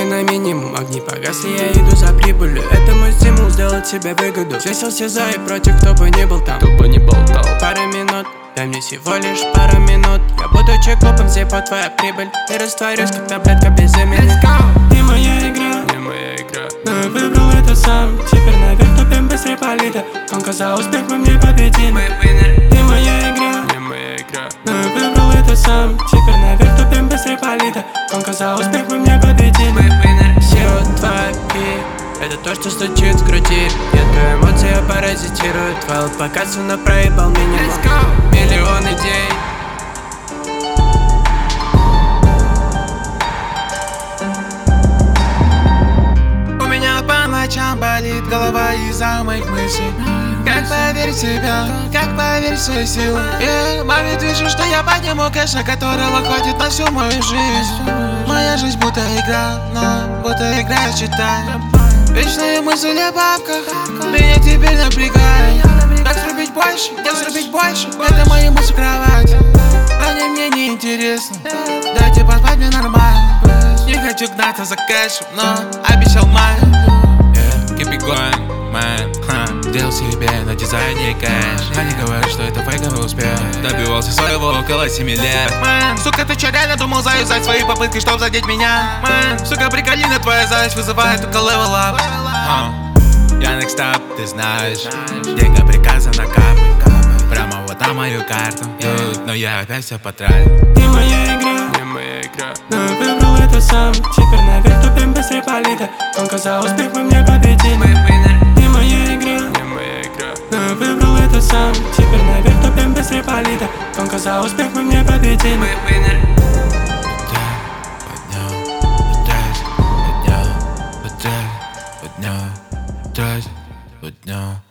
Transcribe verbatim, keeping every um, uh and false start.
на минимум, огни погасли, я иду за прибылью. Это мой стимул сделать себе выгоду. Взвесил все за и против, кто бы не был там. Кто бы не болтал. Пара минут, дай мне всего лишь пару минут. Я буду чекопом, зипа твоя прибыль. И растворюсь, как таблетка без имени. Ты моя игра, Не моя игра. но я выбрал это сам. Теперь наверх топим быстрее полита. Гонка за успех, мы не победим. Ты моя игра, Не моя игра. но я выбрал это сам. Теперь наверх топим быстрее полита. Гонка за успех, мы не победим. Все твои это то, что стучит в груди. Эту эмоцию паразитирует. Твой показ на проебал меня. Миллион идей. У меня по ночам болит голова из-за моих мыслей. Как поверить в себя, как поверить в свои силы. Yeah, маме вижу, что я подниму кэша, которого хватит на всю мою жизнь. Моя жизнь будто игра, но будто игра я читаю. Вечные мысли о бабках меня теперь напрягают. Как зарубить больше, как зарубить больше, это мои мысли в кровати. Они мне не интересны, дайте поспать мне нормально. Не хочу гнаться за кэшем, но обещал май. Yeah, keep it going, man. Huh. Делал себе на дизайне кэш. Они говорят, что это фейковый успех. Добивался своего около семи лет. Man, сука, ты чё реально думал заюзать свои попытки, чтоб задеть меня? Man, сука, приколина твоя зависть вызывает только level up. Huh. Я next up, ты знаешь. Деньга приказано капать прямо вот на мою карту. Yeah, но я опять все потратил. Ты моя игра, Не моя игра. но я выбрал это сам. Теперь наверх топим быстрее полита. Гонка за успех, мы не победим. Ты моя игра, Не моя игра. но я выбрал это сам. Теперь наверх топим быстрее полита. Гонка за успех, мы не победим. Поднял, поднял, поднял, поднял.